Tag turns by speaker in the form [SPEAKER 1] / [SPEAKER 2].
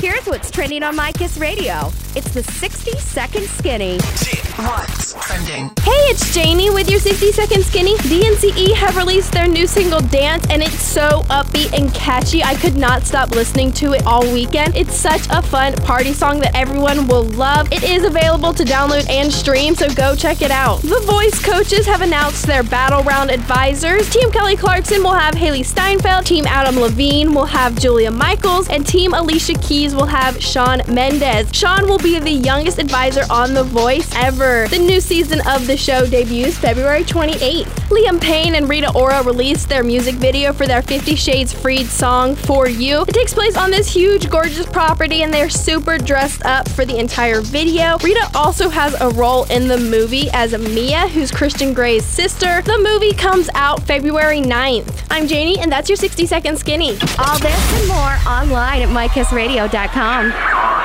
[SPEAKER 1] Here's what's trending on My Kiss Radio. It's the 60-second skinny.
[SPEAKER 2] What's trending?
[SPEAKER 3] Hey, it's Janie with your 60-second skinny. DNCE have released their new single Dance, and it's so upbeat and catchy. I could not stop listening to it all weekend. It's such a fun party song that everyone will love. It is available to download and stream, so go check it out. The Voice coaches have announced their battle round advisors. Team Kelly Clarkson will have Haley Steinfeld, Team Adam Levine will have Julia Michaels, and Team Alicia Keys will have Shawn Mendes. Shawn will be the youngest advisor on The Voice ever. The new season of the show debuts February 28th. Liam Payne and Rita Ora released their music video for their 50 Shades Freed song, For You. It takes place on this huge, gorgeous property, and they're super dressed up for the entire video. Rita also has a role in the movie as Mia, who's Christian Grey's sister. The movie comes out February 9th. I'm Janie, and that's your 60-second skinny.
[SPEAKER 1] All this and more online at mykissradio.com.